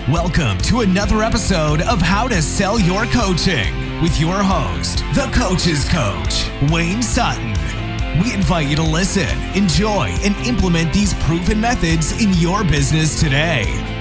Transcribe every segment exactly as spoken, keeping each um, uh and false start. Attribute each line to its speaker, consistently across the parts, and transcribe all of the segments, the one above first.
Speaker 1: Welcome to another episode of How to Sell Your Coaching with your host, the Coach's Coach, Wayne Sutton. We invite you to listen, enjoy, and implement these proven methods in your business today.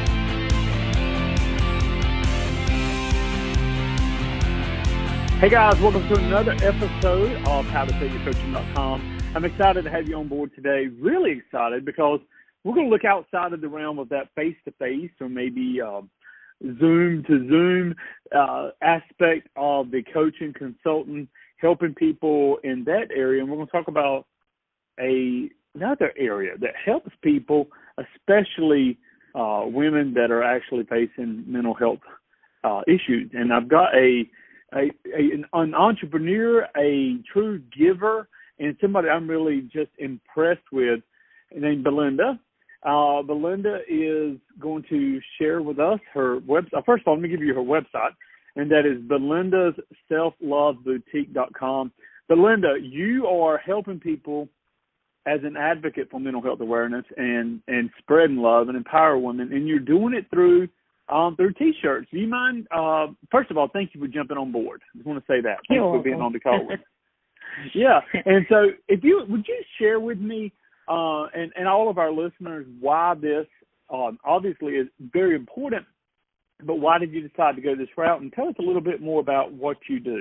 Speaker 2: Hey guys, welcome to another episode of How to Sell Your Coaching dot com. I'm excited to have you on board today, really excited because we're going to look outside of the realm of that face-to-face or maybe uh, Zoom-to-Zoom uh, aspect of the coaching, consultant, helping people in that area. And we're going to talk about a, another area that helps people, especially uh, women that are actually facing mental health uh, issues. And I've got a, a, a an entrepreneur, a true giver, and somebody I'm really just impressed with named Belinda. Uh, Belinda is going to share with us her website. First of all, let me give you her website, and that is belindas self love boutique dot com. Belinda, you are helping people as an advocate for mental health awareness and, and spreading love and empower women, and you're doing it through um, through T-shirts. Do you mind? Uh, first of all, thank you for jumping on board. I just want to say that. Thanks
Speaker 3: You're
Speaker 2: for being
Speaker 3: welcome.
Speaker 2: on the call with me. Yeah, and so if you would you share with me uh, and, and all of our listeners why this um, obviously is very important, but why did you decide to go this route? And tell us a little bit more about what you do.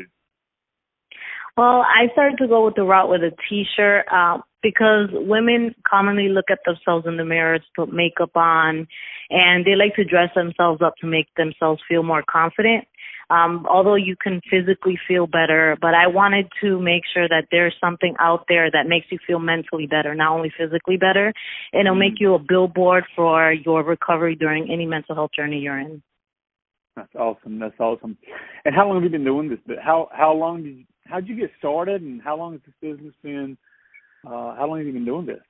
Speaker 3: Well, I started to go with the route with a T-shirt uh, because women commonly look at themselves in the mirror to put makeup on, and they like to dress themselves up to make themselves feel more confident. Um, although you can physically feel better, but I wanted to make sure that there's something out there that makes you feel mentally better, not only physically better, and it'll make you a billboard for your recovery during any mental health journey you're in.
Speaker 2: That's awesome. That's awesome. And how long have you been doing this? How how long did you, how did you get started, and how long has this business been? Uh, how long have you been doing this?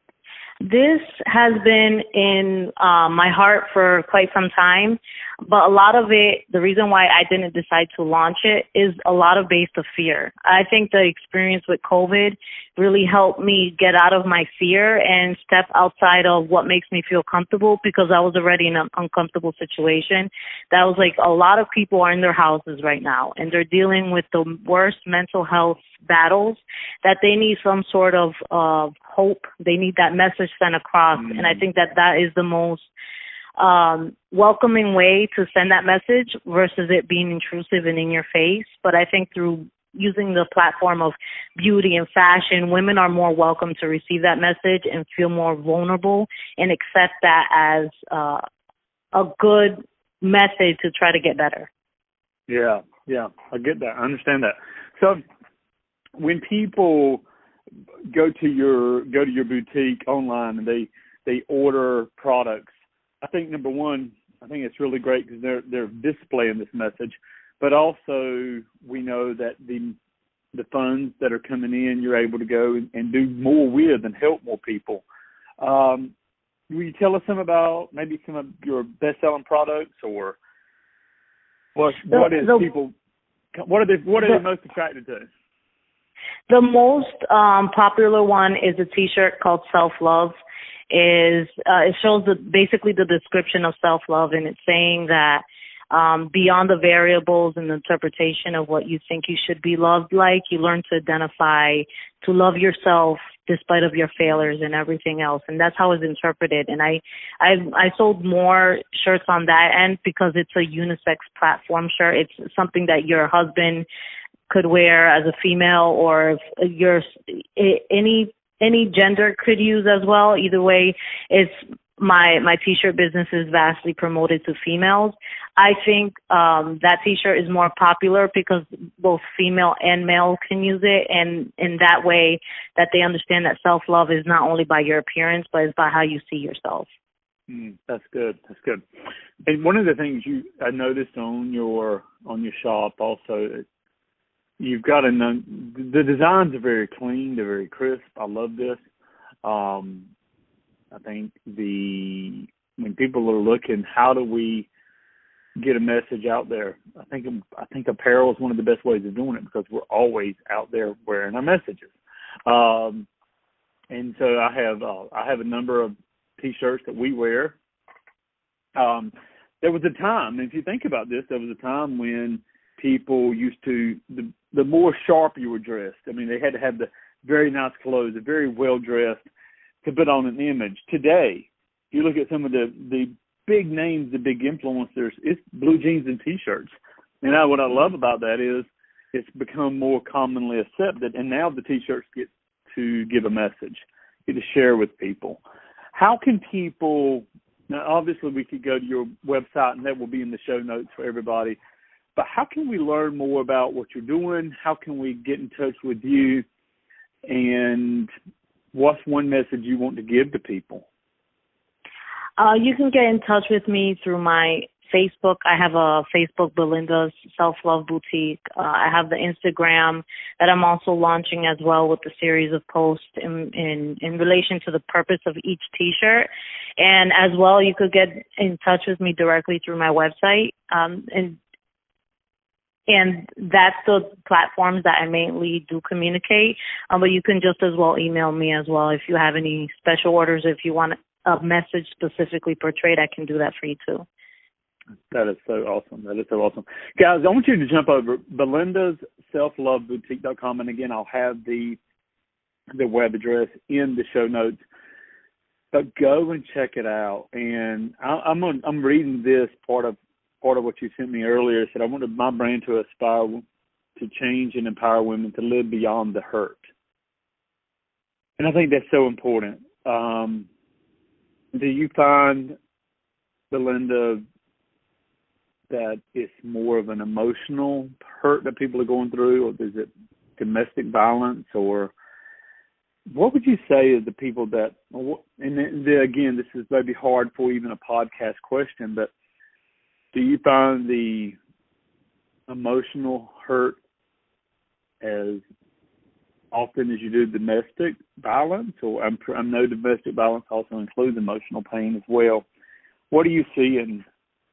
Speaker 3: This has been in uh, my heart for quite some time, but a lot of it, the reason why I didn't decide to launch it is a lot of based of fear. I think the experience with COVID really helped me get out of my fear and step outside of what makes me feel comfortable, because I was already in an uncomfortable situation. That was like a lot of people are in their houses right now, and they're dealing with the worst mental health battles that they need some sort of uh, hope. They need that message sent across. Mm. And I think that that is the most um, welcoming way to send that message versus it being intrusive and in your face. But I think through using the platform of beauty and fashion, women are more welcome to receive that message and feel more vulnerable and accept that as uh, a good method to try to get better.
Speaker 2: Yeah, yeah, I get that. I understand that. So when people go to your go to your boutique online and they they order products, I think number one, I think it's really great because they're they're displaying this message, but also we know that the the funds that are coming in, you're able to go and, and do more with and help more people. Um, will you tell us some about maybe some of your best selling products, or what
Speaker 3: the,
Speaker 2: what is
Speaker 3: the,
Speaker 2: people what are they what are
Speaker 3: the,
Speaker 2: they most attracted to?
Speaker 3: The most um, popular one is a T-shirt called Self-Love. Is uh, it shows the, basically the description of self-love, and it's saying that um, beyond the variables and the interpretation of what you think you should be loved like, you learn to identify, to love yourself despite of your failures and everything else. And that's how it's interpreted. And I, I, I sold more shirts on that end because it's a unisex platform shirt. It's something that your husband could wear as a female, or if you're any any gender could use as well. Either way, it's my my T-shirt business is vastly promoted to females. I think um, that T-shirt is more popular because both female and male can use it, and in that way that they understand that self-love is not only by your appearance, but it's by how you see yourself.
Speaker 2: Mm, that's good. That's good. And one of the things you I noticed on your on your shop also, you've got a the designs are very clean. They're very crisp. I love this. Um, I think the when people are looking, how do we get a message out there? I think I think apparel is one of the best ways of doing it because we're always out there wearing our messages. Um, and so I have uh, I have a number of T-shirts that we wear. Um, there was a time, and if you think about this, there was a time when people used to, the, the more sharp you were dressed. I mean, they had to have the very nice clothes, the very well-dressed to put on an image. Today, if you look at some of the, the big names, the big influencers, it's blue jeans and T-shirts. And now what I love about that is it's become more commonly accepted, and now the T-shirts get to give a message, get to share with people. How can people, now obviously we could go to your website, and that will be in the show notes for everybody, but how can we learn more about what you're doing? How can we get in touch with you? And what's one message you want to give to people?
Speaker 3: Uh, you can get in touch with me through my Facebook. I have a Facebook, Belinda's Self-Love Boutique. Uh, I have the Instagram that I'm also launching as well with a series of posts in, in, in relation to the purpose of each T-shirt. And as well, you could get in touch with me directly through my website. Um, and And that's the platforms that I mainly do communicate. Um, but you can just as well email me as well if you have any special orders. If you want a message specifically portrayed, I can do that for you too.
Speaker 2: That is so awesome. That is so awesome. Guys, I want you to jump over Belinda's Self Love Boutique dot com. And again, I'll have the the web address in the show notes. But go and check it out. And I, I'm on, I'm reading this part of part of what you sent me earlier. It said, I wanted my brand to aspire to change and empower women to live beyond the hurt. And I think that's so important. Um, do you find, Belinda, that it's more of an emotional hurt that people are going through, or is it domestic violence, or what would you say is the people that, and then, again, this is maybe hard for even a podcast question, but do you find the emotional hurt as often as you do domestic violence? Or I'm, I know domestic violence also includes emotional pain as well. What are you seeing,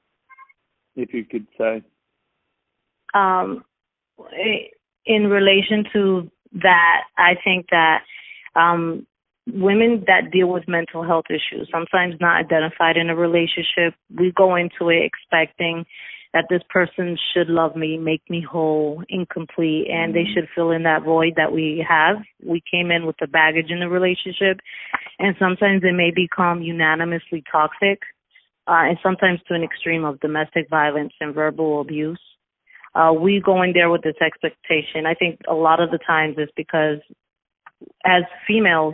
Speaker 2: if you could say?
Speaker 3: Um, in relation to that, I think that um, women that deal with mental health issues, sometimes not identified in a relationship, we go into it expecting that this person should love me, make me whole, incomplete, and they should fill in that void that we have. We came in with the baggage in the relationship, and sometimes it may become unanimously toxic, uh, and sometimes to an extreme of domestic violence and verbal abuse. Uh, we go in there with this expectation. I think a lot of the times it's because as females,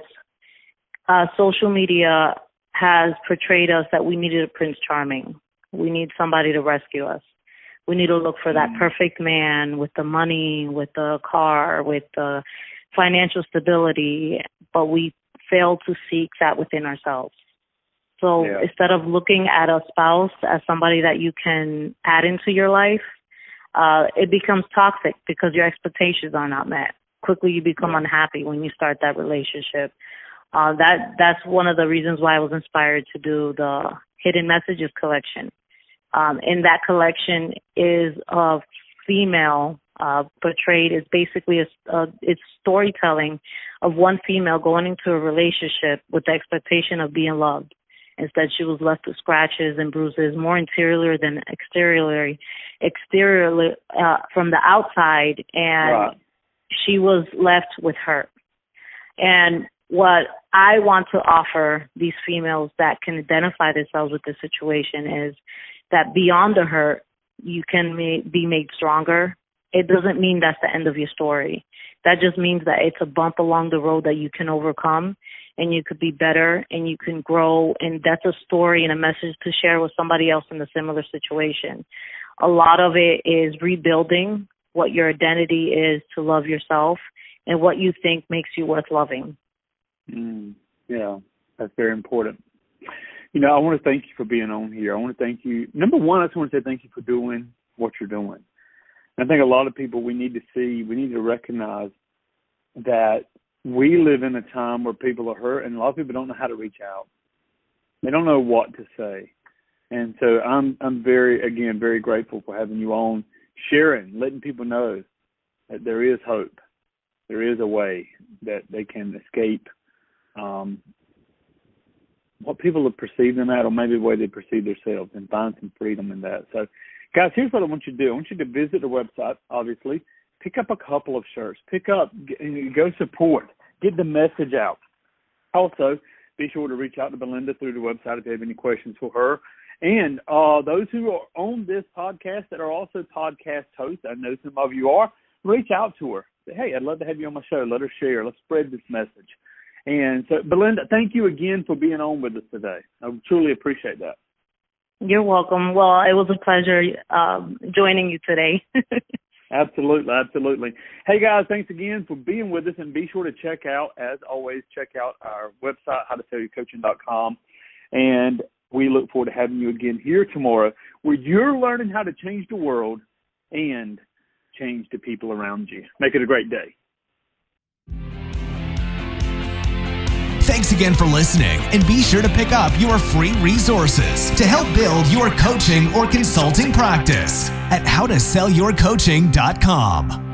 Speaker 3: Uh, social media has portrayed us that we needed a Prince Charming. We need somebody to rescue us. We need to look for that perfect man with the money, with the car, with the financial stability, but we fail to seek that within ourselves. So yeah. Instead of looking at a spouse as somebody that you can add into your life, uh, it becomes toxic because your expectations are not met. Quickly you become yeah. unhappy when you start that relationship. Uh, that that's one of the reasons why I was inspired to do the Hidden Messages collection. Um, and that collection is of female uh, portrayed is basically a, uh, it's storytelling of one female going into a relationship with the expectation of being loved. Instead, she was left with scratches and bruises, more interior than exteriorly, exteriorly uh, from the outside, and right. she was left with hurt. And what I want to offer these females that can identify themselves with this situation is that beyond the hurt, you can ma- be made stronger. It doesn't mean that's the end of your story. That just means that it's a bump along the road that you can overcome, and you could be better, and you can grow, and that's a story and a message to share with somebody else in a similar situation. A lot of it is rebuilding what your identity is to love yourself and what you think makes you worth loving.
Speaker 2: Mm, yeah, that's very important. You know, I want to thank you for being on here. I want to thank you. Number one, I just want to say thank you for doing what you're doing. And I think a lot of people, we need to see, we need to recognize that we live in a time where people are hurt, and a lot of people don't know how to reach out. They don't know what to say. And so I'm, I'm very, again, very grateful for having you on, sharing, letting people know that there is hope. There is a way that they can escape Um, what people have perceived them at, or maybe the way they perceive themselves, and find some freedom in that. So, guys, here's what I want you to do. I want you to visit the website, obviously. Pick up a couple of shirts. Pick up, go support. Get the message out. Also, be sure to reach out to Belinda through the website if you have any questions for her. And uh, those who are on this podcast that are also podcast hosts, I know some of you are, reach out to her. Say, hey, I'd love to have you on my show. Let her share. Let's spread this message. And so, Belinda, thank you again for being on with us today. I truly appreciate that.
Speaker 3: You're welcome. Well, it was a pleasure um, joining you today.
Speaker 2: Absolutely, absolutely. Hey, guys, thanks again for being with us, and be sure to check out, as always, check out our website, how to sell your coaching dot com, and we look forward to having you again here tomorrow, where you're learning how to change the world and change the people around you. Make it a great day.
Speaker 1: Thanks again for listening, and be sure to pick up your free resources to help build your coaching or consulting practice at how to sell your coaching dot com.